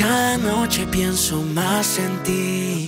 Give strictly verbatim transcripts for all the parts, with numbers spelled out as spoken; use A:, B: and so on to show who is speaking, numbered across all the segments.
A: Cada noche pienso más en ti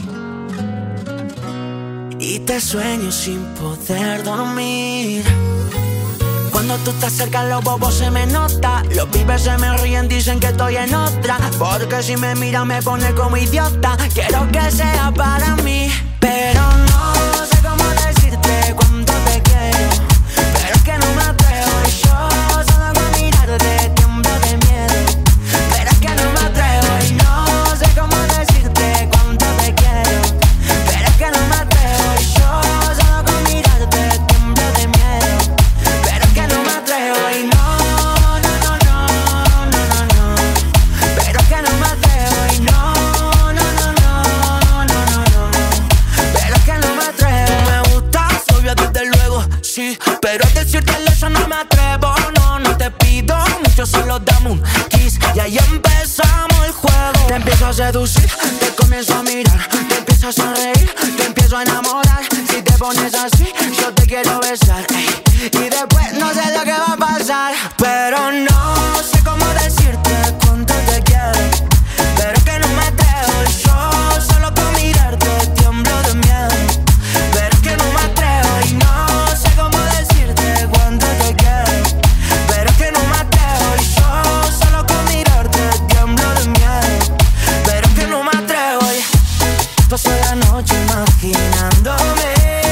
A: y te sueño sin poder dormir. Cuando tú estás cerca los bobos se me nota. Los pibes se me ríen, dicen que estoy en otra. Porque si me mira me pone como idiota. Quiero que sea para mí, pero no sé cómo decirte cuánto te quiero. Pero es que no me atrevo y yo solo con mirarte tiemblo de miedo. Pero es que no me atrevo y no sé cómo decirte cuánto te quiero. Pero es que no me atrevo y yo solo con mirarte tiemblo de miedo. Pero es que no me atrevo y no, no, no, no, no, no, no. Pero es que no me atrevo y no, no, no, no, no, no, no. Pero es que no me atrevo. Me gustas, obvio desde luego, sí. Pero al decirte eso no me atrevo, no, no te pido mucho, solo dame un kiss y ahí empezamos el juego. Te empiezo a seducir, te comienzo a mirar, te empiezo a sonreír, te empiezo a enamorar. Si te pones así, yo te quiero besar, ey. Y después no sé lo que va a pasar, pero no sé cómo decirte cuánto te quiero. Pero es que no me atrevo y yo solo con mirarte tiemblo de miedo. Pero es que no me atrevo y no sé cómo decirte cuánto te quiero. Pero es que no me atrevo y yo solo con mirarte tiemblo de miedo. Pero es que no me atrevo y paso la noche imaginándome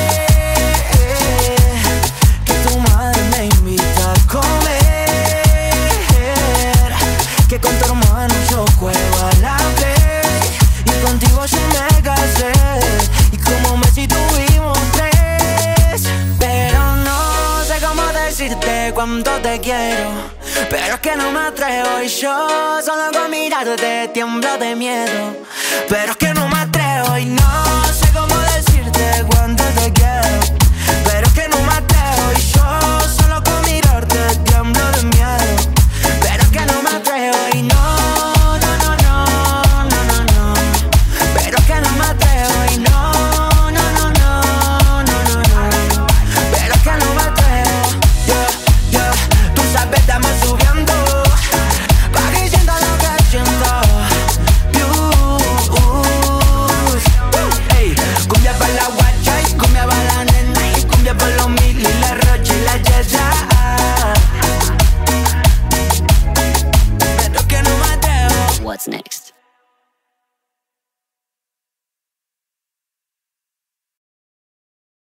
A: que tu madre me invita a comer, que con tu hermano yo juego a la vez y contigo yo me casé y como Messi tuvimos tres. Pero no sé cómo decirte cuánto te quiero. Pero es que no me atrevo y yo solo con mirarte tiemblo de miedo. Pero es que no me atrevo y no